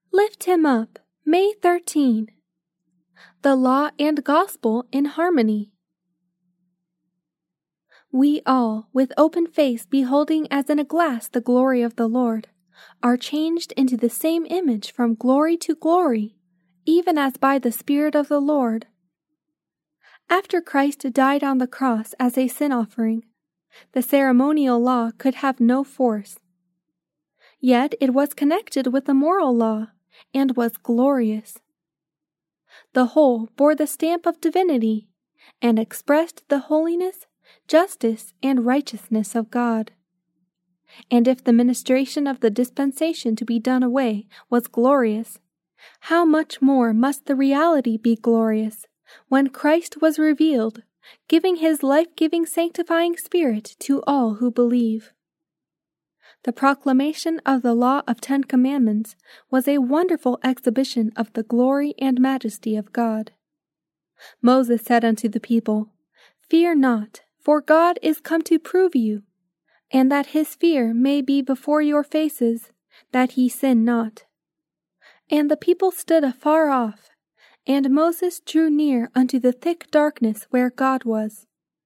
Lift him up, May 13. The Law and Gospel in Harmony. We all, with open face beholding as in a glass the glory of the Lord, are changed into the same image from glory to glory, even as by the Spirit of the Lord. After Christ died on the cross as a sin offering, the ceremonial law could have no force. Yet it was connected with the moral law and was glorious. The whole bore the stamp of divinity and expressed the holiness, justice, and righteousness of God. And if the ministration of the dispensation to be done away was glorious, how much more must the reality be glorious when Christ was revealed, giving his life-giving sanctifying Spirit to all who believe. The proclamation of the law of 10 Commandments was a wonderful exhibition of the glory and majesty of God. Moses said unto the people, "Fear not, for God is come to prove you, and that his fear may be before your faces, that ye sin not." And the people stood afar off, and Moses drew near unto the thick darkness where God was.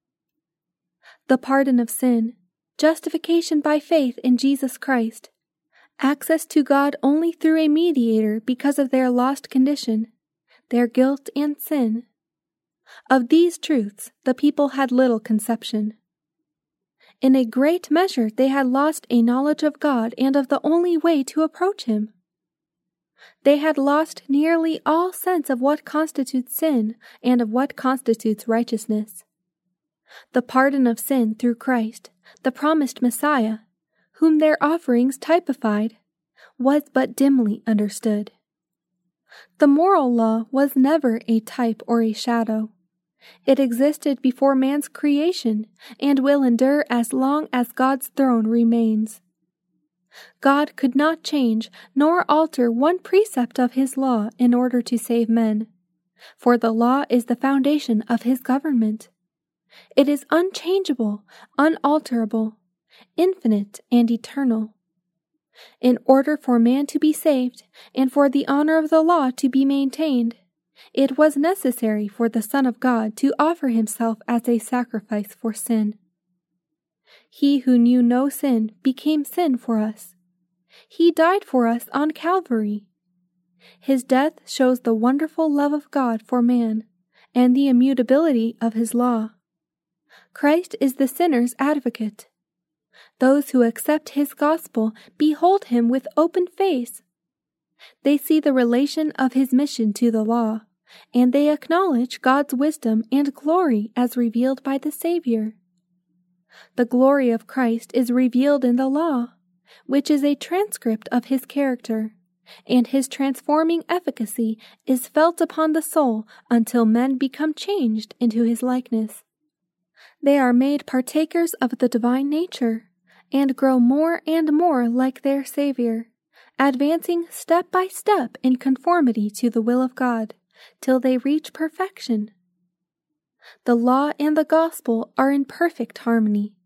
The pardon of sin, justification by faith in Jesus Christ, access to God only through a mediator because of their lost condition, their guilt and sin. Of these truths the people had little conception. In a great measure they had lost a knowledge of God and of the only way to approach him. They had lost nearly all sense of what constitutes sin and of what constitutes righteousness. The pardon of sin through Christ, the promised Messiah, whom their offerings typified, was but dimly understood. The moral law was never a type or a shadow. It existed before man's creation and will endure as long as God's throne remains. God could not change nor alter one precept of his law in order to save men, for the law is the foundation of his government. It is unchangeable, unalterable, infinite, and eternal. In order for man to be saved and for the honor of the law to be maintained, it was necessary for the Son of God to offer himself as a sacrifice for sin. He who knew no sin became sin for us. He died for us on Calvary. His death shows the wonderful love of God for man and the immutability of his law. Christ is the sinner's advocate. Those who accept his gospel behold him with open face. They see the relation of his mission to the law, and they acknowledge God's wisdom and glory as revealed by the Savior. The glory of Christ is revealed in the law, which is a transcript of his character, and his transforming efficacy is felt upon the soul until men become changed into his likeness. They are made partakers of the divine nature, and grow more and more like their Savior, advancing step by step in conformity to the will of God, till they reach perfection. The law and the gospel are in perfect harmony.